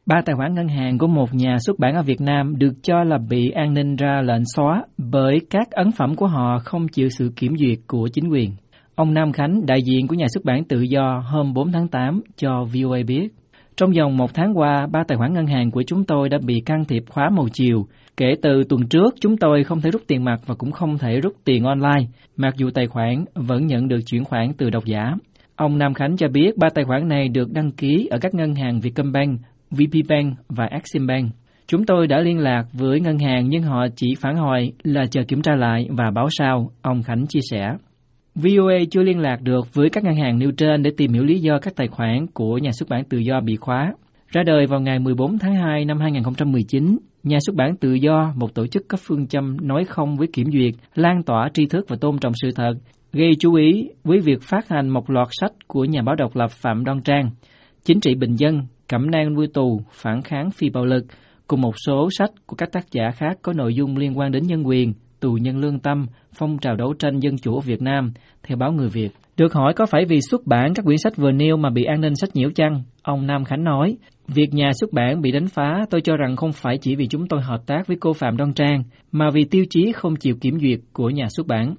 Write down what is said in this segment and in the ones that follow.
3 tài khoản ngân hàng của một nhà xuất bản ở Việt Nam được cho là bị an ninh ra lệnh xóa bởi các ấn phẩm của họ không chịu sự kiểm duyệt của chính quyền. Ông Nam Khánh, đại diện của nhà xuất bản Tự Do hôm 4 tháng 8 cho VOA biết, trong vòng 1 tháng qua, 3 tài khoản ngân hàng của chúng tôi đã bị can thiệp khóa một chiều. Kể từ tuần trước, chúng tôi không thể rút tiền mặt và cũng không thể rút tiền online, mặc dù tài khoản vẫn nhận được chuyển khoản từ độc giả. Ông Nam Khánh cho biết 3 tài khoản này được đăng ký ở các ngân hàng Vietcombank, VPBank và Eximbank. Chúng tôi đã liên lạc với ngân hàng nhưng họ chỉ phản hồi là chờ kiểm tra lại và báo sau, ông Khánh chia sẻ. VOA chưa liên lạc được với các ngân hàng nêu trên để tìm hiểu lý do các tài khoản của nhà xuất bản Tự Do bị khóa. Ra đời vào ngày 14 tháng 2 năm 2019, nhà xuất bản Tự Do, một tổ chức có phương châm nói không với kiểm duyệt, lan tỏa tri thức và tôn trọng sự thật, gây chú ý với việc phát hành một loạt sách của nhà báo độc lập Phạm Đoan Trang, Chính trị bình dân, Cẩm nang nuôi tù, Phản kháng phi bạo lực, cùng một số sách của các tác giả khác có nội dung liên quan đến nhân quyền, tù nhân lương tâm, phong trào đấu tranh dân chủ ở Việt Nam, theo báo Người Việt. Được hỏi có phải vì xuất bản các quyển sách vừa nêu mà bị an ninh sách nhiễu chăng? Ông Nam Khánh nói, việc nhà xuất bản bị đánh phá tôi cho rằng không phải chỉ vì chúng tôi hợp tác với cô Phạm Đoan Trang, mà vì tiêu chí không chịu kiểm duyệt của nhà xuất bản.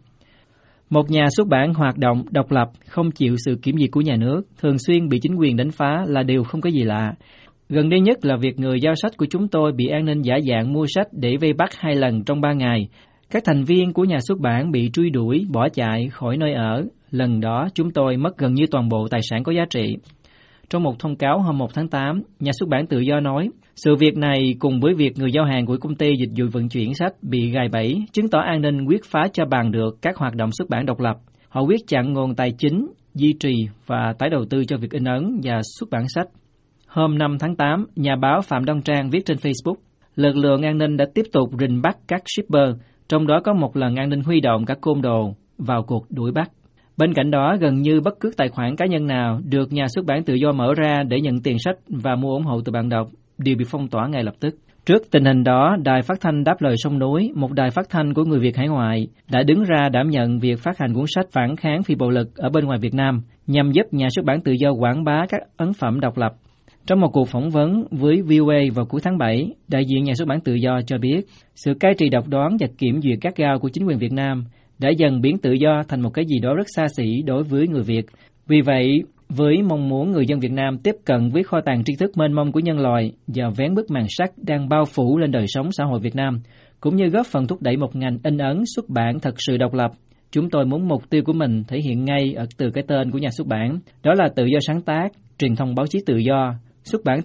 Một nhà xuất bản hoạt động độc lập, không chịu sự kiểm duyệt của nhà nước, thường xuyên bị chính quyền đánh phá là điều không có gì lạ. Gần đây nhất là việc người giao sách của chúng tôi bị an ninh giả dạng mua sách để vây bắt 2 lần trong 3 ngày. Các thành viên của nhà xuất bản bị truy đuổi, bỏ chạy khỏi nơi ở. Lần đó chúng tôi mất gần như toàn bộ tài sản có giá trị. Trong một thông cáo hôm 1 tháng 8, nhà xuất bản Tự Do nói, sự việc này cùng với việc người giao hàng của công ty dịch vụ vận chuyển sách bị gài bẫy, chứng tỏ an ninh quyết phá cho bằng được các hoạt động xuất bản độc lập. Họ quyết chặn nguồn tài chính, duy trì và tái đầu tư cho việc in ấn và xuất bản sách. Hôm 5 tháng 8, nhà báo Phạm Đoan Trang viết trên Facebook, lực lượng an ninh đã tiếp tục rình bắt các shipper, trong đó có một lần an ninh huy động các côn đồ vào cuộc đuổi bắt. Bên cạnh đó, gần như bất cứ tài khoản cá nhân nào được nhà xuất bản Tự Do mở ra để nhận tiền sách và mua ủng hộ từ bạn đọc đều bị phong tỏa ngay lập tức. Trước tình hình đó, Đài Phát thanh Đáp lời Sông Núi, một đài phát thanh của người Việt hải ngoại, đã đứng ra đảm nhận việc phát hành cuốn sách Phản kháng phi bạo lực ở bên ngoài Việt Nam, nhằm giúp nhà xuất bản Tự Do quảng bá các ấn phẩm độc lập. Trong một cuộc phỏng vấn với VOA vào cuối tháng 7, đại diện nhà xuất bản Tự Do cho biết, sự cai trị độc đoán và kiểm duyệt gắt gao của chính quyền Việt Nam đã dần biến tự do thành một cái gì đó rất xa xỉ đối với người Việt. Vì vậy, với mong muốn người dân Việt Nam tiếp cận với kho tàng tri thức mênh mông của nhân loại và vén bức màn sắt đang bao phủ lên đời sống xã hội Việt Nam, cũng như góp phần thúc đẩy một ngành in ấn xuất bản thật sự độc lập, chúng tôi muốn mục tiêu của mình thể hiện ngay ở từ cái tên của nhà xuất bản, đó là tự do sáng tác, truyền thông báo chí tự do, xuất bản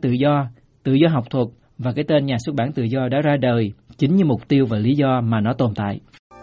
tự do học thuật, và cái tên nhà xuất bản Tự Do đã ra đời chính như mục tiêu và lý do mà nó tồn tại.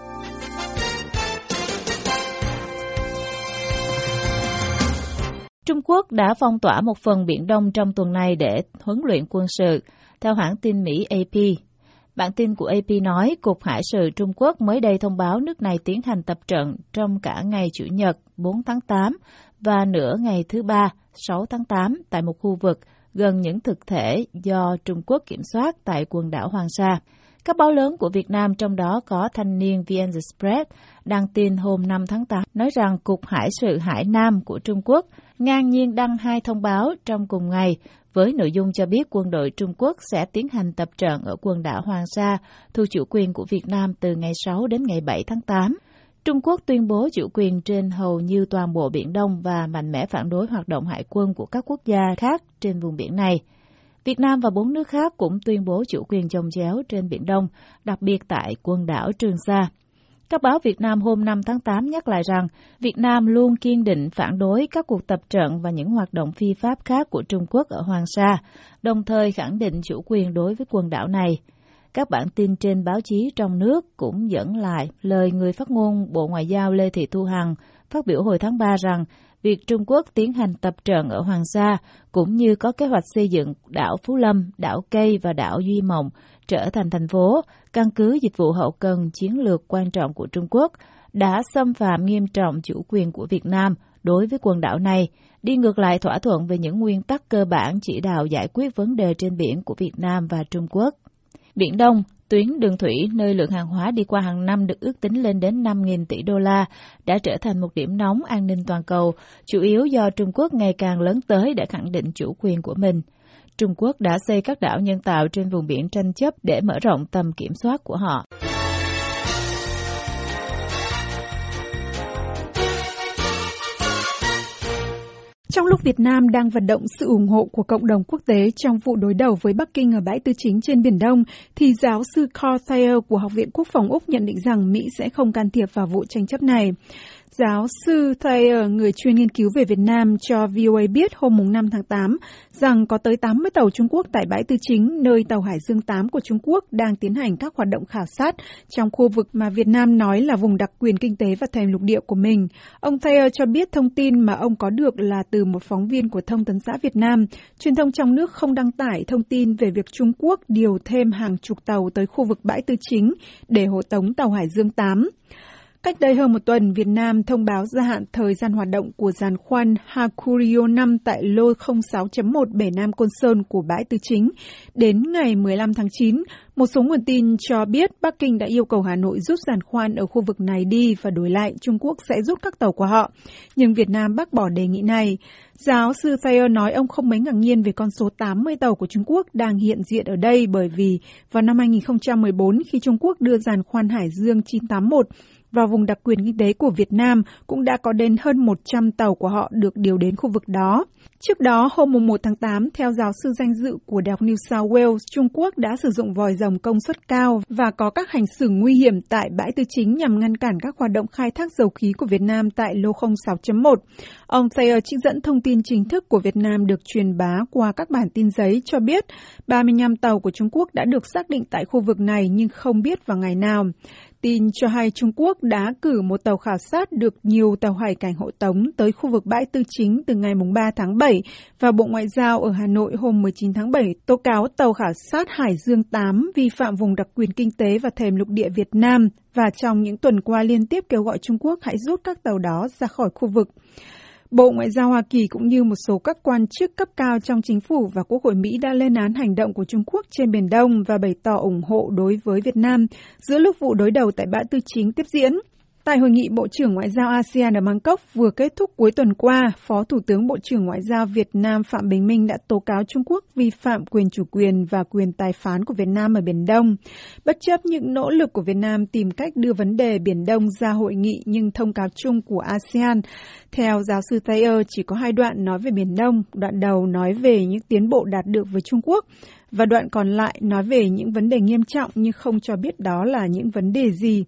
Trung Quốc đã phong tỏa một phần Biển Đông trong tuần này để huấn luyện quân sự, theo hãng tin Mỹ AP. Bản tin của AP nói Cục Hải sự Trung Quốc mới đây thông báo nước này tiến hành tập trận trong cả ngày Chủ nhật 4 tháng 8 và nửa ngày thứ Ba 6 tháng 8 tại một khu vực gần những thực thể do Trung Quốc kiểm soát tại quần đảo Hoàng Sa. Các báo lớn của Việt Nam, trong đó có Thanh niên VN Express, đăng tin hôm 5 tháng 8 nói rằng Cục Hải sự Hải Nam của Trung Quốc ngang nhiên đăng 2 thông báo trong cùng ngày với nội dung cho biết quân đội Trung Quốc sẽ tiến hành tập trận ở quần đảo Hoàng Sa, thu chủ quyền của Việt Nam từ ngày 6 đến ngày 7 tháng 8. Trung Quốc tuyên bố chủ quyền trên hầu như toàn bộ Biển Đông và mạnh mẽ phản đối hoạt động hải quân của các quốc gia khác trên vùng biển này. Việt Nam và 4 nước khác cũng tuyên bố chủ quyền chồng chéo trên Biển Đông, đặc biệt tại quần đảo Trường Sa. Các báo Việt Nam hôm 5 tháng 8 nhắc lại rằng Việt Nam luôn kiên định phản đối các cuộc tập trận và những hoạt động phi pháp khác của Trung Quốc ở Hoàng Sa, đồng thời khẳng định chủ quyền đối với quần đảo này. Các bản tin trên báo chí trong nước cũng dẫn lại lời người phát ngôn Bộ Ngoại giao Lê Thị Thu Hằng phát biểu hồi tháng 3 rằng việc Trung Quốc tiến hành tập trận ở Hoàng Sa cũng như có kế hoạch xây dựng đảo Phú Lâm, đảo Cây và đảo Duy Mộng trở thành thành phố, căn cứ dịch vụ hậu cần chiến lược quan trọng của Trung Quốc đã xâm phạm nghiêm trọng chủ quyền của Việt Nam đối với quần đảo này, đi ngược lại thỏa thuận về những nguyên tắc cơ bản chỉ đạo giải quyết vấn đề trên biển của Việt Nam và Trung Quốc. Biển Đông, tuyến đường thủy nơi lượng hàng hóa đi qua hàng năm được ước tính lên đến 5.000 tỷ đô la, đã trở thành một điểm nóng an ninh toàn cầu, chủ yếu do Trung Quốc ngày càng lớn tới để khẳng định chủ quyền của mình. Trung Quốc đã xây các đảo nhân tạo trên vùng biển tranh chấp để mở rộng tầm kiểm soát của họ. Trong lúc Việt Nam đang vận động sự ủng hộ của cộng đồng quốc tế trong vụ đối đầu với Bắc Kinh ở bãi tư chính trên Biển Đông, thì giáo sư Carl Thayer của Học viện Quốc phòng Úc nhận định rằng Mỹ sẽ không can thiệp vào vụ tranh chấp này. Giáo sư Thayer, người chuyên nghiên cứu về Việt Nam, cho VOA biết hôm 5 tháng 8 rằng có tới 80 tàu Trung Quốc tại bãi tư chính, nơi tàu Hải Dương 8 của Trung Quốc đang tiến hành các hoạt động khảo sát trong khu vực mà Việt Nam nói là vùng đặc quyền kinh tế và thềm lục địa của mình. Ông Thayer cho biết thông tin mà ông có được là từ một phóng viên của Thông tấn xã Việt Nam. Truyền thông trong nước không đăng tải thông tin về việc Trung Quốc điều thêm hàng chục tàu tới khu vực bãi tư chính để hộ tống tàu Hải Dương 8. Cách đây hơn một tuần, Việt Nam thông báo gia hạn thời gian hoạt động của giàn khoan Hakurio 5 tại lô 06.1 bể Nam Côn Sơn của bãi tư chính. Đến ngày 15 tháng 9, một số nguồn tin cho biết Bắc Kinh đã yêu cầu Hà Nội rút giàn khoan ở khu vực này đi và đổi lại Trung Quốc sẽ rút các tàu của họ. Nhưng Việt Nam bác bỏ đề nghị này. Giáo sư Thayer nói ông không mấy ngạc nhiên về con số 80 tàu của Trung Quốc đang hiện diện ở đây bởi vì vào năm 2014 khi Trung Quốc đưa giàn khoan Hải Dương 981 vào vùng đặc quyền kinh tế của Việt Nam cũng đã có đến hơn 100 tàu của họ được điều đến khu vực đó. Trước đó, hôm 1 tháng 8, theo giáo sư danh dự của Đại học New South Wales, Trung Quốc đã sử dụng vòi rồng công suất cao và có các hành xử nguy hiểm tại bãi tư chính nhằm ngăn cản các hoạt động khai thác dầu khí của Việt Nam tại lô 06.1. Ông Thayer trích dẫn thông tin chính thức của Việt Nam được truyền bá qua các bản tin giấy cho biết 35 tàu của Trung Quốc đã được xác định tại khu vực này nhưng không biết vào ngày nào. Tin cho hay Trung Quốc đã cử một tàu khảo sát được nhiều tàu hải cảnh hộ tống tới khu vực bãi tư chính từ ngày 3 tháng 7 và Bộ Ngoại giao ở Hà Nội hôm 19 tháng 7 tố cáo tàu khảo sát Hải Dương 8 vi phạm vùng đặc quyền kinh tế và thềm lục địa Việt Nam và trong những tuần qua liên tiếp kêu gọi Trung Quốc hãy rút các tàu đó ra khỏi khu vực. Bộ Ngoại giao Hoa Kỳ cũng như một số các quan chức cấp cao trong chính phủ và Quốc hội Mỹ đã lên án hành động của Trung Quốc trên Biển Đông và bày tỏ ủng hộ đối với Việt Nam giữa lúc vụ đối đầu tại bãi tư chính tiếp diễn. Tại hội nghị Bộ trưởng Ngoại giao ASEAN ở Bangkok vừa kết thúc cuối tuần qua, Phó Thủ tướng Bộ trưởng Ngoại giao Việt Nam Phạm Bình Minh đã tố cáo Trung Quốc vi phạm quyền chủ quyền và quyền tài phán của Việt Nam ở Biển Đông. Bất chấp những nỗ lực của Việt Nam tìm cách đưa vấn đề Biển Đông ra hội nghị nhưng thông cáo chung của ASEAN, theo giáo sư Thayer chỉ có 2 đoạn nói về Biển Đông, đoạn đầu nói về những tiến bộ đạt được với Trung Quốc và đoạn còn lại nói về những vấn đề nghiêm trọng nhưng không cho biết đó là những vấn đề gì.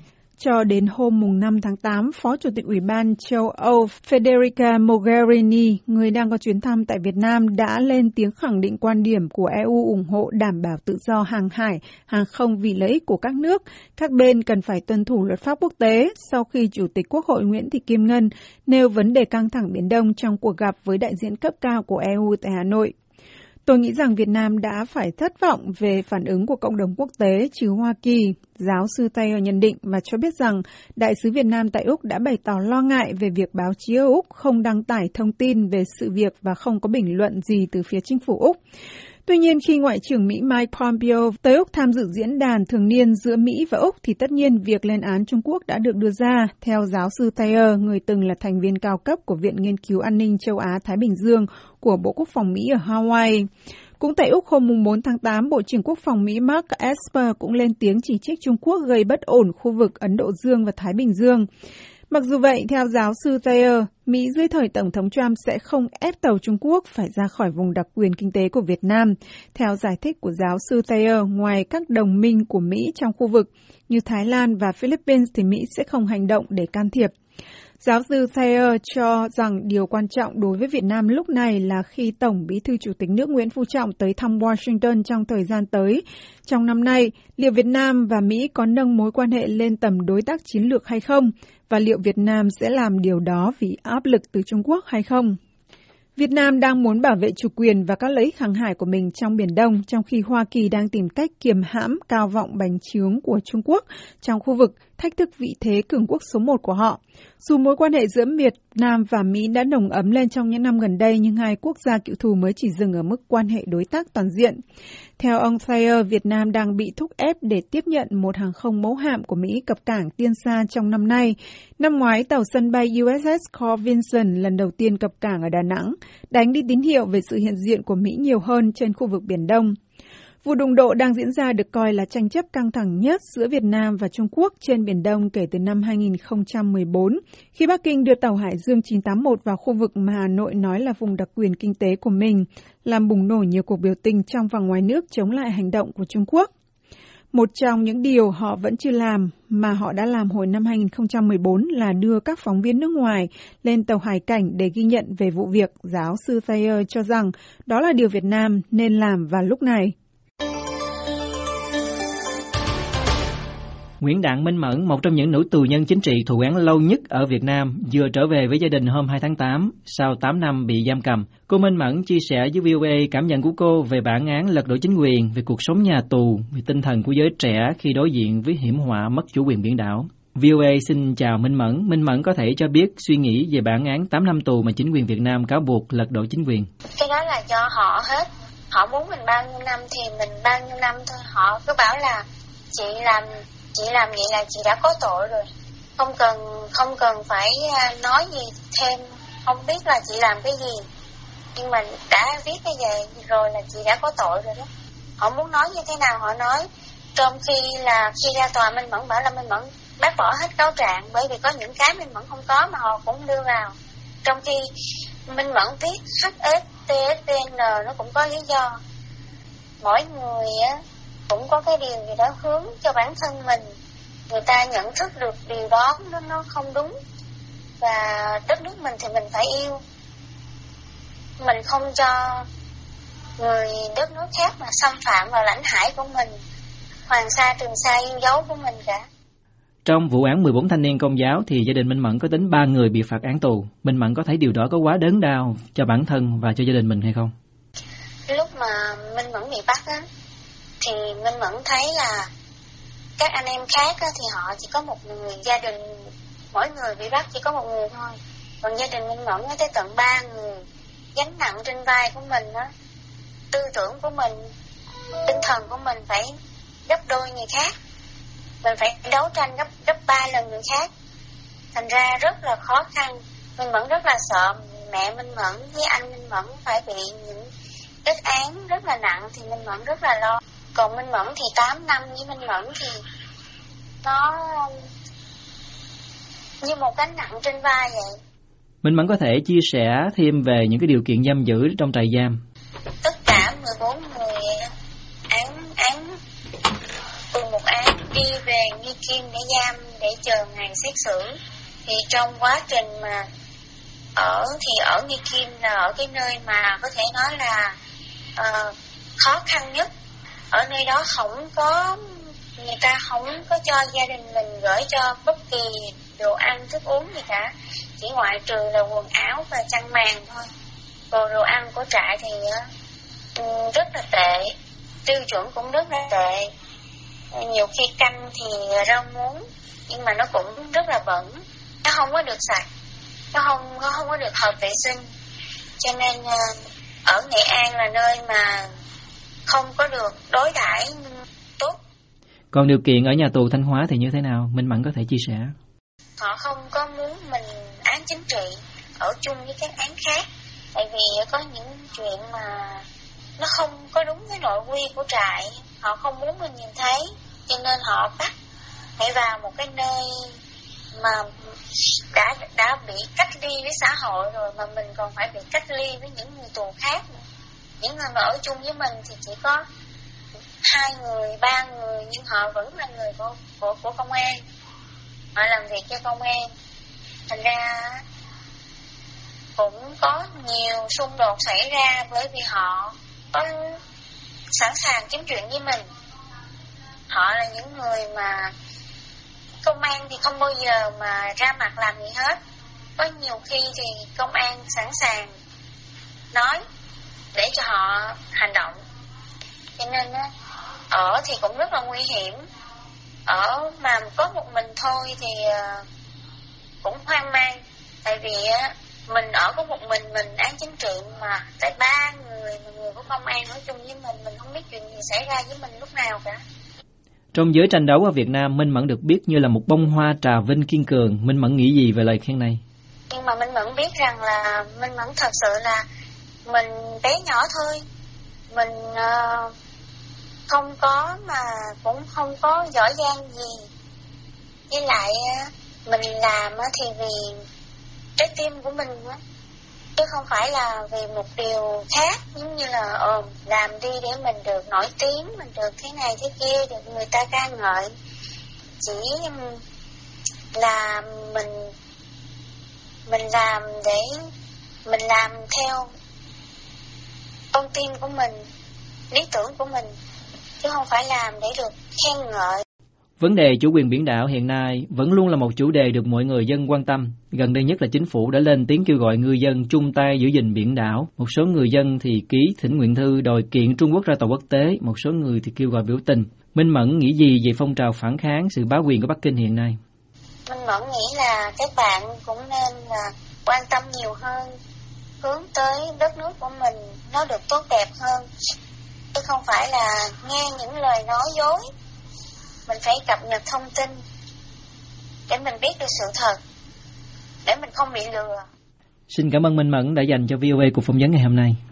Cho đến hôm 5 tháng 8, Phó Chủ tịch Ủy ban châu Âu Federica Mogherini, người đang có chuyến thăm tại Việt Nam, đã lên tiếng khẳng định quan điểm của EU ủng hộ đảm bảo tự do hàng hải, hàng không vì lợi ích của các nước. Các bên cần phải tuân thủ luật pháp quốc tế sau khi Chủ tịch Quốc hội Nguyễn Thị Kim Ngân nêu vấn đề căng thẳng Biển Đông trong cuộc gặp với đại diện cấp cao của EU tại Hà Nội. Tôi nghĩ rằng Việt Nam đã phải thất vọng về phản ứng của cộng đồng quốc tế trừ Hoa Kỳ, giáo sư Thayer nhận định và cho biết rằng Đại sứ Việt Nam tại Úc đã bày tỏ lo ngại về việc báo chí ở Úc không đăng tải thông tin về sự việc và không có bình luận gì từ phía chính phủ Úc. Tuy nhiên, khi Ngoại trưởng Mỹ Mike Pompeo tới Úc tham dự diễn đàn thường niên giữa Mỹ và Úc, thì tất nhiên việc lên án Trung Quốc đã được đưa ra, theo giáo sư Thayer, người từng là thành viên cao cấp của Viện Nghiên cứu An ninh châu Á-Thái Bình Dương của Bộ Quốc phòng Mỹ ở Hawaii. Cũng tại Úc hôm 4 tháng 8, Bộ trưởng Quốc phòng Mỹ Mark Esper cũng lên tiếng chỉ trích Trung Quốc gây bất ổn khu vực Ấn Độ Dương và Thái Bình Dương. Mặc dù vậy, theo giáo sư Thayer, Mỹ dưới thời Tổng thống Trump sẽ không ép tàu Trung Quốc phải ra khỏi vùng đặc quyền kinh tế của Việt Nam. Theo giải thích của giáo sư Thayer, ngoài các đồng minh của Mỹ trong khu vực như Thái Lan và Philippines thì Mỹ sẽ không hành động để can thiệp. Giáo sư Thayer cho rằng điều quan trọng đối với Việt Nam lúc này là khi Tổng Bí thư Chủ tịch nước Nguyễn Phú Trọng tới thăm Washington trong thời gian tới. Trong năm nay, liệu Việt Nam và Mỹ có nâng mối quan hệ lên tầm đối tác chiến lược hay không? Và liệu Việt Nam sẽ làm điều đó vì áp lực từ Trung Quốc hay không? Việt Nam đang muốn bảo vệ chủ quyền và các lợi ích hàng hải của mình trong Biển Đông, trong khi Hoa Kỳ đang tìm cách kiềm hãm cao vọng bành trướng của Trung Quốc trong khu vực thách thức vị thế cường quốc số 1 của họ. Dù mối quan hệ giữa Việt Nam và Mỹ đã nồng ấm lên trong những năm gần đây, nhưng hai quốc gia cựu thù mới chỉ dừng ở mức quan hệ đối tác toàn diện. Theo ông Thayer, Việt Nam đang bị thúc ép để tiếp nhận một hàng không mẫu hạm của Mỹ cập cảng Tiên Sa trong năm nay. Năm ngoái, tàu sân bay USS Carl Vinson lần đầu tiên cập cảng ở Đà Nẵng, đánh đi tín hiệu về sự hiện diện của Mỹ nhiều hơn trên khu vực Biển Đông. Vụ đụng độ đang diễn ra được coi là tranh chấp căng thẳng nhất giữa Việt Nam và Trung Quốc trên Biển Đông kể từ năm 2014, khi Bắc Kinh đưa tàu Hải Dương 981 vào khu vực mà Hà Nội nói là vùng đặc quyền kinh tế của mình, làm bùng nổ nhiều cuộc biểu tình trong và ngoài nước chống lại hành động của Trung Quốc. Một trong những điều họ vẫn chưa làm mà họ đã làm hồi năm 2014 là đưa các phóng viên nước ngoài lên tàu hải cảnh để ghi nhận về vụ việc. Giáo sư Thayer cho rằng đó là điều Việt Nam nên làm vào lúc này. Nguyễn Đặng Minh Mẫn, một trong những nữ tù nhân chính trị thụ án lâu nhất ở Việt Nam, vừa trở về với gia đình hôm 2 tháng 8 sau 8 năm bị giam cầm. Cô Minh Mẫn chia sẻ với VOA cảm nhận của cô về bản án lật đổ chính quyền, về cuộc sống nhà tù, về tinh thần của giới trẻ khi đối diện với hiểm họa mất chủ quyền biển đảo. VOA xin chào Minh Mẫn. Minh Mẫn có thể cho biết suy nghĩ về bản án 8 năm tù mà chính quyền Việt Nam cáo buộc lật đổ chính quyền. Cái đó là do họ hết. Họ muốn mình bao nhiêu năm thì mình bao nhiêu năm thôi. Họ cứ bảo là chị làm vậy là chị đã có tội rồi, không cần phải nói gì thêm, không biết là chị làm cái gì, nhưng mà đã viết cái gì rồi là chị đã có tội rồi đó. Họ muốn nói như thế nào họ nói, trong khi ra tòa Minh Mẫn bảo là Minh Mẫn bác bỏ hết cáo trạng, bởi vì có những cái Minh Mẫn không có mà họ cũng đưa vào, trong khi Minh Mẫn viết HSTSVN nó cũng có lý do. Mỗi người cũng có cái điều gì đó hướng cho bản thân mình, người ta nhận thức được điều đó nó không đúng, và đất nước mình thì mình phải yêu, mình không cho người đất nước khác mà xâm phạm vào lãnh hải của mình, Hoàng Sa Trường Sa yêu dấu của mình cả. Trong vụ án 14 thanh niên Công giáo thì gia đình Minh Mẫn có đến 3 người bị phạt án tù. Minh Mẫn có thấy điều đó có quá đớn đau cho bản thân và cho gia đình mình hay không? Lúc mà Minh Mẫn bị bắt á, thì Minh Mẫn thấy là các anh em khác á, thì họ chỉ có một người, gia đình mỗi người bị bắt chỉ có một người thôi, còn gia đình Minh Mẫn tới tận 3 người, gánh nặng trên vai của mình á, tư tưởng của mình, tinh thần của mình phải gấp đôi người khác, mình phải đấu tranh gấp 3 lần người khác, thành ra rất là khó khăn. Minh Mẫn rất là sợ mẹ Minh Mẫn với anh Minh Mẫn phải bị những kết án rất là nặng, thì Minh Mẫn rất là lo. Còn Minh Mẫn thì 8 năm với Minh Mẫn thì nó như một gánh nặng trên vai vậy. Minh Mẫn có thể chia sẻ thêm về những cái điều kiện giam giữ trong trại giam. Tất cả 14 người án cùng một án đi về Nghi Kim để giam để chờ ngày xét xử. Thì trong quá trình mà ở Nghi Kim là ở cái nơi mà có thể nói là khó khăn nhất. Ở nơi đó người ta không có cho gia đình mình gửi cho bất kỳ đồ ăn, thức uống gì cả, chỉ ngoại trừ là quần áo và chăn màn thôi. Còn đồ ăn của trại thì rất là tệ, tiêu chuẩn cũng rất là tệ. Nhiều khi canh thì rau muống, nhưng mà nó cũng rất là bẩn, nó không có được sạch, nó không có được hợp vệ sinh. Cho nên ở Nghệ An là nơi mà không có được đối đãi tốt. Còn điều kiện ở nhà tù Thanh Hóa thì như thế nào? Minh Mẫn có thể chia sẻ. Họ không có muốn mình án chính trị ở chung với các án khác, tại vì có những chuyện mà nó không có đúng với nội quy của trại, họ không muốn mình nhìn thấy, cho nên họ bắt phải vào một cái nơi mà đã bị cách ly với xã hội rồi, mà mình còn phải bị cách ly với những người tù khác nữa. Những người mà ở chung với mình thì chỉ có 2 người, 3 người, nhưng họ vẫn là người của công an, họ làm việc cho công an. Thành ra cũng có nhiều xung đột xảy ra, bởi vì họ có sẵn sàng kiếm chuyện với mình. Họ là những người mà công an thì không bao giờ mà ra mặt làm gì hết. Có nhiều khi thì công an sẵn sàng nói để cho họ hành động. Cho nên ở thì cũng rất là nguy hiểm. ở mà có một mình thôi thì cũng hoang mang. Tại vì mình ở có một mình án chính trị mà tới 3 người của công an nói chung với mình không biết chuyện gì xảy ra với mình lúc nào cả. Trong giới tranh đấu ở Việt Nam, Minh Mẫn được biết như là một bông hoa trà vinh kiên cường. Minh Mẫn nghĩ gì về lời khen này? Nhưng mà Minh Mẫn biết rằng là Minh Mẫn thật sự là mình bé nhỏ thôi. Mình không có mà cũng không có giỏi giang gì. Với lại mình làm thì vì trái tim của mình chứ không phải là vì một điều khác, giống như là làm đi để mình được nổi tiếng, mình được thế này thế kia, được người ta ca ngợi. Chỉ là mình làm để mình làm theo con tim của mình, lý tưởng của mình, chứ không phải làm để được khen ngợi. Vấn đề chủ quyền biển đảo hiện nay vẫn luôn là một chủ đề được mọi người dân quan tâm. Gần đây nhất là chính phủ đã lên tiếng kêu gọi ngư dân chung tay giữ gìn biển đảo. Một số người dân thì ký thỉnh nguyện thư đòi kiện Trung Quốc ra tòa quốc tế, một số người thì kêu gọi biểu tình. Minh Mẫn nghĩ gì về phong trào phản kháng sự bá quyền của Bắc Kinh hiện nay? Minh Mẫn nghĩ là các bạn cũng nên là quan tâm nhiều hơn, hướng tới đất nước của mình nó được tốt đẹp hơn, chứ không phải là nghe những lời nói dối. Mình phải cập nhật thông tin để mình biết được sự thật, để mình không bị lừa. Xin cảm ơn Minh Mẫn đã dành cho VOA cuộc phỏng vấn ngày hôm nay.